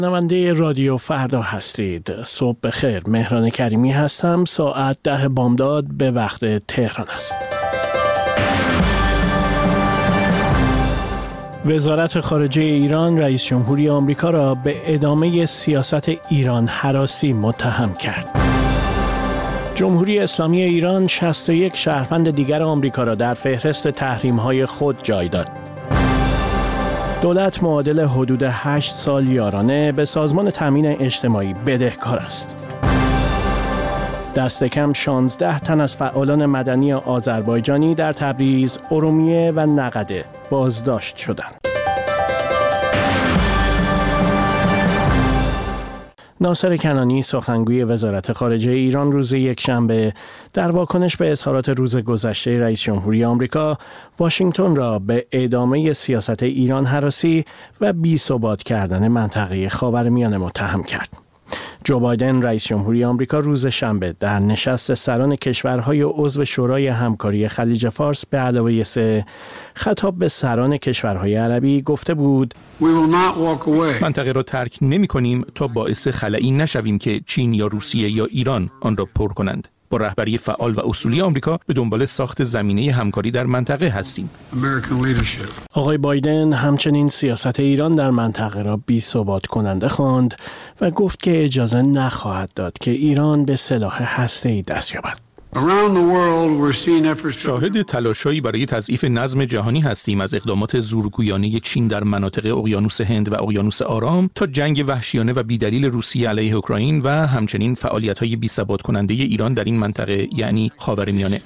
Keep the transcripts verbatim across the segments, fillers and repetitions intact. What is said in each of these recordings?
نماینده رادیو فردا هستید. صبح بخیر. مهران کریمی هستم. ساعت ده بامداد به وقت تهران است. وزارت خارجه ایران رئیس جمهوری آمریکا را به ادامه سیاست ایران هراسی متهم کرد. جمهوری اسلامی ایران شصت و یک شهروند دیگر آمریکا را در فهرست تحریم‌های خود جای داد. دولت معادل حدود هشت سال یارانه به سازمان تامین اجتماعی بدهکار است. دست کم شانزده تن از فعالان مدنی آذربایجانی در تبریز، ارومیه و نقده بازداشت شدند. ناصر کنانی سخنگوی وزارت خارجه ایران روز یکشنبه در واکنش به اظهارات روز گذشته رئیس جمهوری آمریکا واشنگتن را به ادامه سیاست ایران هراسی و بی‌ثبات کردن منطقه خاورمیانه متهم کرد. جو بایدن رئیس جمهوری آمریکا روز شنبه در نشست سران کشورهای عضو شورای همکاری خلیج فارس به علاوه سه خطاب به سران کشورهای عربی گفته بود: منطقه را ترک نمی کنیم تا باعث خلایی نشویم که چین یا روسیه یا ایران آن را پر کنند. با رهبری فعال و اصولی آمریکا به دنبال ساخت زمینه همکاری در منطقه هستیم. آقای بایدن همچنین سیاست ایران در منطقه را بی‌ثبات کننده خواند و گفت که اجازه نخواهد داد که ایران به سلاح هسته‌ای دست یابد. شاهد تلاشایی برای تضعیف نظم جهانی هستیم، از اقدامات زورگویانه چین در مناطق اقیانوس هند و اقیانوس آرام تا جنگ وحشیانه و بیدلیل روسیه علیه اوکراین و همچنین فعالیت‌های بی‌ثبات کننده ایران در این منطقه یعنی خاورمیانه.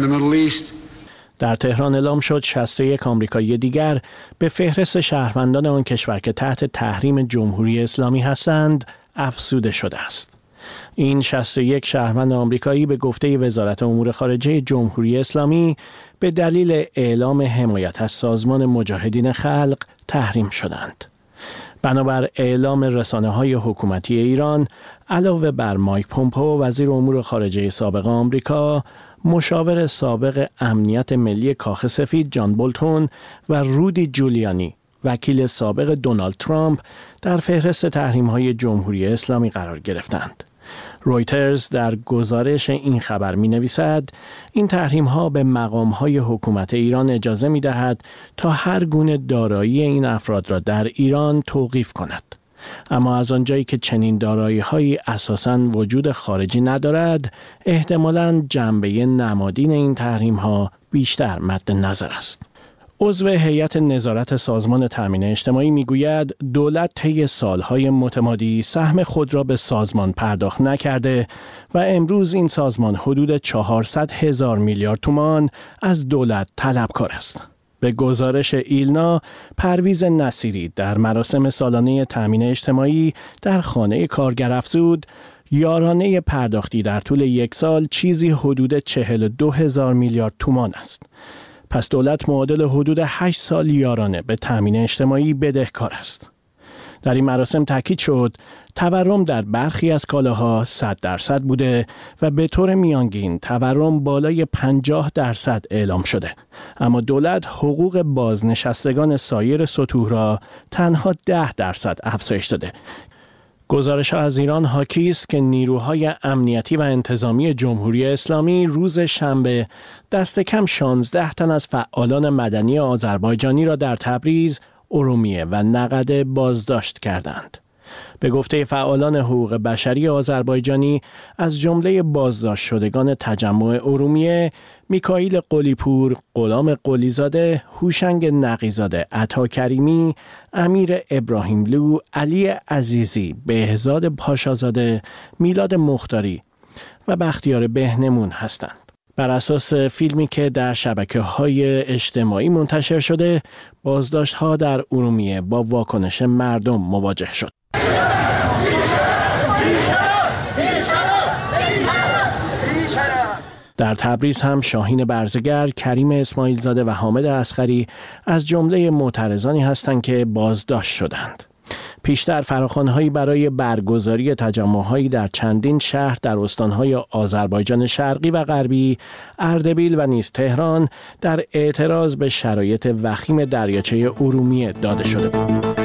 در تهران اعلام شد شصت و یک آمریکایی دیگر به فهرست شهروندان آن کشور که تحت تحریم جمهوری اسلامی هستند افزوده شده است. این شصت و یک شهروند آمریکایی به گفته وزارت امور خارجه جمهوری اسلامی به دلیل اعلام حمایت از سازمان مجاهدین خلق تحریم شدند. بنابر اعلام رسانه‌های حکومتی ایران، علاوه بر مایک پومپئو وزیر امور خارجه سابق آمریکا، مشاور سابق امنیت ملی کاخ سفید جان بولتون و رودی جولیانی وکیل سابق دونالد ترامپ در فهرست تحریم‌های جمهوری اسلامی قرار گرفتند. رویترز در گزارش این خبر می‌نویسد این تحریم‌ها به مقام‌های حکومت ایران اجازه می‌دهد تا هر گونه دارایی این افراد را در ایران توقیف کند. اما از آنجایی که چنین دارایی‌هایی اساساً وجود خارجی ندارد، احتمالاً جنبه نمادین این تحریم‌ها بیشتر مد نظر است. عضو هیئت نظارت سازمان تامین اجتماعی میگوید دولت طی سالهای متمادی سهم خود را به سازمان پرداخت نکرده و امروز این سازمان حدود چهارصد هزار میلیارد تومان از دولت طلبکار است. به گزارش ایلنا، پرویز نصیری در مراسم سالانه تامین اجتماعی در خانه کارگر افزود یارانه پرداختی در طول یک سال چیزی حدود چهل و دو هزار میلیارد تومان است. پس دولت معادل حدود هشت سال یارانه به تامین اجتماعی بدهکار است. در این مراسم تاکید شد تورم در برخی از کالاها صد درصد بوده و به طور میانگین تورم بالای پنجاه درصد اعلام شده، اما دولت حقوق بازنشستگان سایر سطوح را تنها ده درصد افزایش داده. گزارش‌ها از ایران حاکی است که نیروهای امنیتی و انتظامی جمهوری اسلامی روز شنبه دست کم شانزده تن از فعالان مدنی آذربایجانی را در تبریز، ارومیه و نقده بازداشت کردند. به گفته فعالان حقوق بشری آذربایجانی، از جمله بازداشت شدگان تجمع ارومیه، میکائیل قلی‌پور، غلام قلی‌زاده، هوشنگ نقی‌زاده، عطا کریمی، امیر ابراهیملو، علی عزیزی، بهزاد پاشازاده، میلاد مختاری و بختیار بهنمون هستند. بر اساس فیلمی که در شبکه‌های اجتماعی منتشر شده، بازداشت‌ها در ارومیه با واکنش مردم مواجه شد. در تبریز هم شاهین برزگر، کریم اسماعیل زاده و حامد اصغری از جمله معترضانی هستند که بازداشت شدند. پیشتر فراخوان‌هایی برای برگزاری تجمع‌هایی در چندین شهر در استان‌های آذربایجان شرقی و غربی، اردبیل و نیز تهران در اعتراض به شرایط وخیم دریاچه ارومیه داده شده بود.